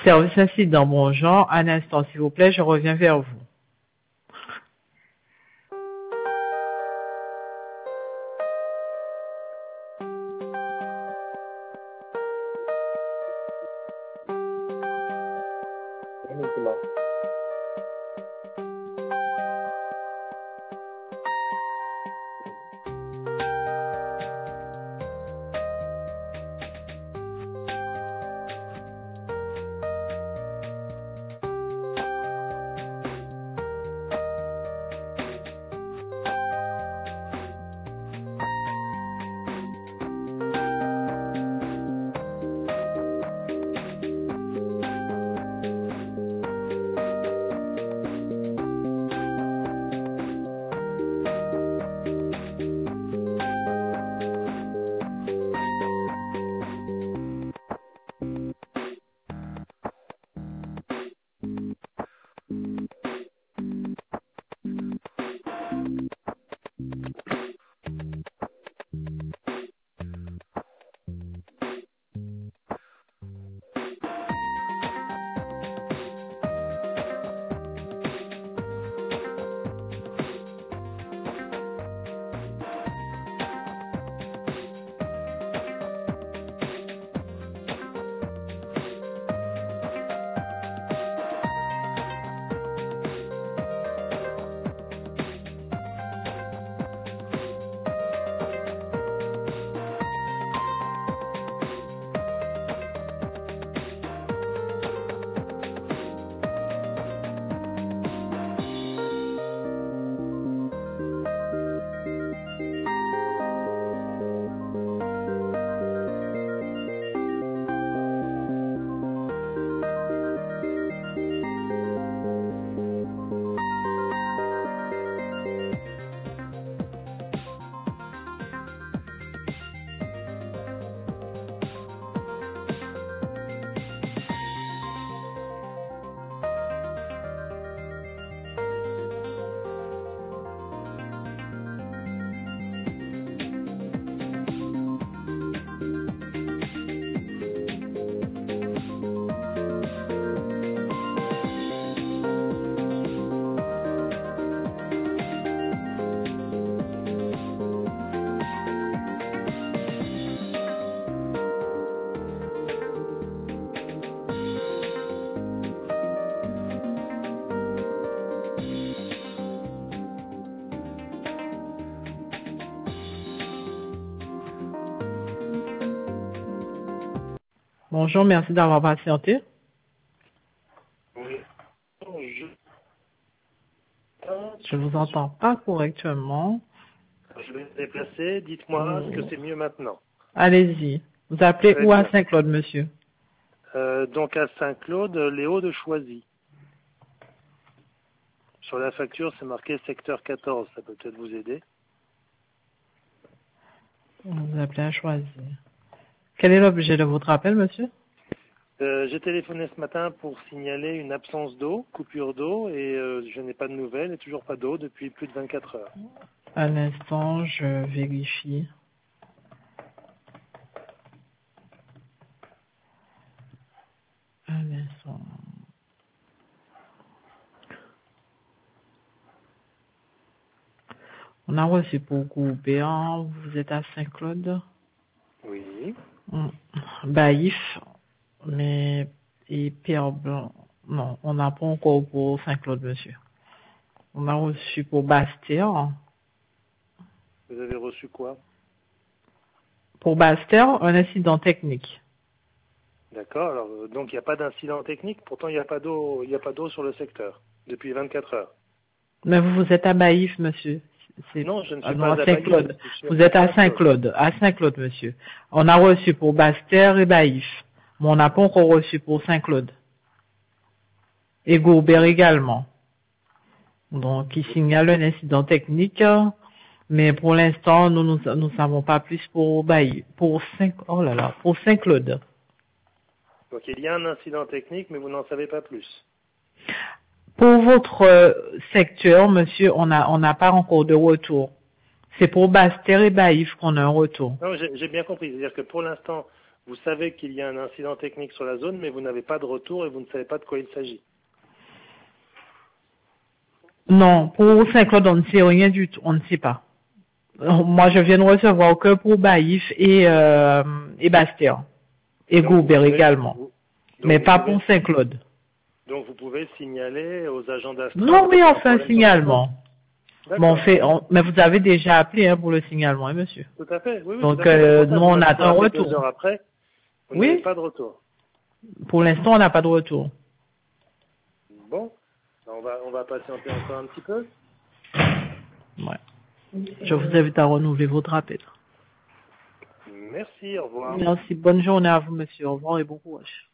Service incident, bonjour. Un instant, s'il vous plaît, je reviens vers vous. Bonjour, merci d'avoir patienté. Oui. Je vous entends pas correctement. Je vais me déplacer. Dites-moi ce que c'est mieux maintenant. Allez-y. Vous appelez Très où à bien. Saint-Claude, monsieur? Donc à Saint-Claude, les Hauts de Choisy. Sur la facture, c'est marqué secteur 14. Ça peut peut-être vous aider. Vous appelez à choisir. Quel est l'objet de votre appel, monsieur? J'ai téléphoné ce matin pour signaler une absence d'eau, coupure d'eau, et je n'ai pas de nouvelles et toujours pas d'eau depuis plus de 24 heures. À l'instant, je vérifie. Un instant. On a reçu pour grouper, hein. Vous êtes à Saint-Claude? Oui. Baïf, mais et Pierre Blanc. Non, on n'a pas encore pour Saint-Claude, monsieur. On a reçu pour Bastère. Vous avez reçu quoi? Pour Bastère, un incident technique. D'accord. Alors donc il n'y a pas d'incident technique. Pourtant il n'y a pas d'eau. Il n'y a pas d'eau sur le secteur depuis 24 heures. Mais vous êtes à Baïf, monsieur. Non, je ne suis non, pas à à Saint-Claude. Baïf, je suis Vous êtes à Saint-Claude. Saint-Claude. À Saint-Claude, monsieur. On a reçu pour Bastère et Baïf. Mais on n'a pas encore reçu pour Saint-Claude. Et Gobert également. Donc, il signale un incident technique. Mais pour l'instant, nous savons pas plus pour Baïf. Pour Saint-Claude. Donc il y a un incident technique, mais vous n'en savez pas plus. Pour votre secteur, monsieur, on n'a pas encore de retour. C'est pour Bastère et Baïf qu'on a un retour. Non, j'ai bien compris. C'est-à-dire que pour l'instant, Vous savez qu'il y a un incident technique sur la zone, mais vous n'avez pas de retour et vous ne savez pas de quoi il s'agit. Non, pour Saint-Claude, on ne sait rien du tout, on ne sait pas. Moi, je viens de recevoir que pour Baïf et Bastère. Et Goubert également. Mais pas pour Saint-Claude. Donc vous pouvez signaler aux agents d'Astra. Non, mais on fait un signalement. Bon, mais vous avez déjà appelé hein, pour le signalement, hein, monsieur. Tout à fait, oui. Donc, nous, on attend un retour. 2 heures après, vous oui. n'avez pas de retour. Pour l'instant, on n'a pas de retour. Bon, on va patienter encore un petit peu. Ouais. Je vous invite à renouveler votre appel. Merci, au revoir. Merci, bonne journée à vous, monsieur. Au revoir et bon courage.